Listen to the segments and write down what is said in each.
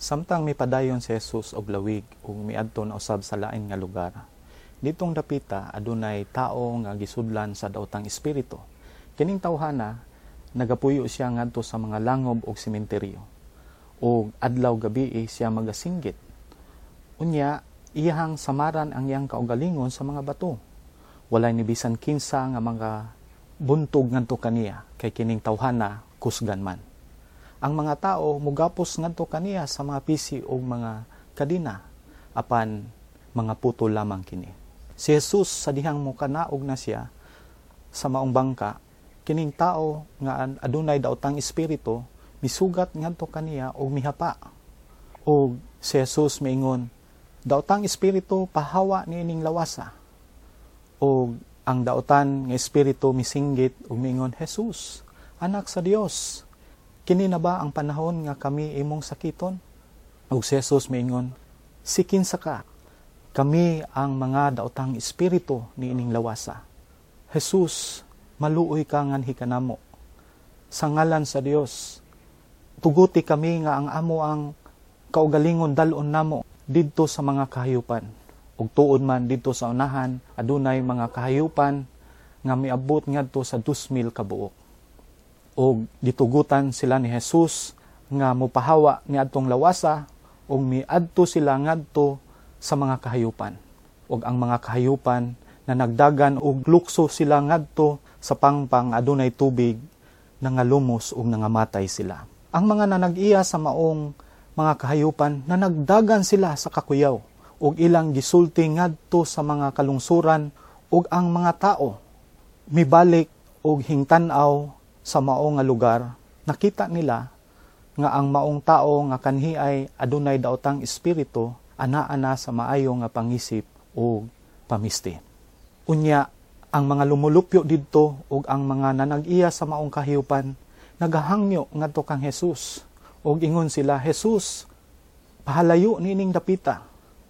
Samtang mipadayon si Jesus og lawig ug miadto na usab sa lain nga lugar. Ditong dapita adunay tao nga gisudlan sa daotang espiritu. Kining tawhana nagapuyo siya ngadto sa mga langob ug sementeryo. Ug adlaw gabi siya magasinggit. Unya iyang samaran ang iyang kaugalingon sa mga bato. Walay ni bisan kinsa nga mga buntog ngadto kaniya kay kining tawhana kusgan man. Ang mga tao mugapos ngadto kaniya sa mga pisi o mga kadina apan mga puto lamang kini. Si Jesus sa dihang mokanaog na siya sa maong bangka, kining tao nga adunay daotang espiritu misugat ngadto kaniya og mihapa. Og si Jesus miingon, daotang espiritu pahawa niining lawasa. Og ang daotan nga espiritu misinggit og miingon, Jesus, anak sa Dios, kini na ba ang panahon nga kami imong sakiton? Ug si Jesus miingon, sikinsa ka, kami ang mga daotang espiritu niining lawasa. Jesus, maluoy ka nganhi kanamo. Sa ngalan sa Dios, tuguti kami nga ang amo ang kaugalingon dalon namo didto sa mga kahayupan. Ug tuod man didto sa unahan, adunay mga kahayupan nga miabot ngadto sa 2,000 ka buok. Og gitugutan sila ni Jesus nga mopahawa niadtong lawasa og miadto sila ngadto sa mga kahayupan. Og ang mga kahayupan na nagdagan og lukso sila ngadto sa pangpang adunay tubig nangalumos og nangamatay sila. Ang mga nanag-iya sa maong mga kahayupan na nagdagan sila sa kakuyaw og ilang gisulti ngadto sa mga kalungsuran og ang mga tao mibalik og hingtan-aw sa maong nga lugar, nakita nila nga ang maong tao nga kanhi ay adunay daotang espiritu ana-ana sa maayo nga pangisip o pamisti. Unya, ang mga lumulupyo didto ug ang mga nanag-iya sa maong kahayupan nagahangyo ngadto kang Jesus ug ingon sila, Jesus, pahalayo nining dapita.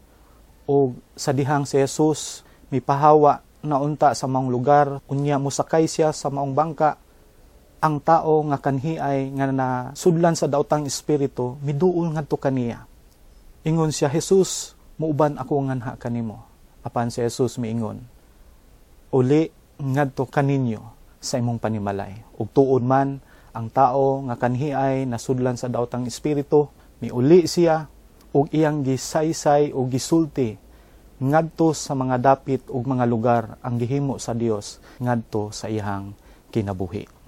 Ug sa dihang si Jesus mipahawa na unta sa maong lugar, unya musakay siya sa maong bangka. Ang tao nga kanhi ay nga nasudlan sa daotang espiritu miduol ngadto kaniya. Ingon siya, Jesus, muuban ako nganha kanimo. Apan si Jesus miingon, uli ngadto kaninyo sa imong panimalay. Ug tuod man ang tao nga kanhi ay nasudlan sa daotang espiritu, miuli siya ug iyang gisaysay ug gisulti ngadto sa mga dapit ug mga lugar ang gihimo sa Dios ngadto sa iyang kinabuhi.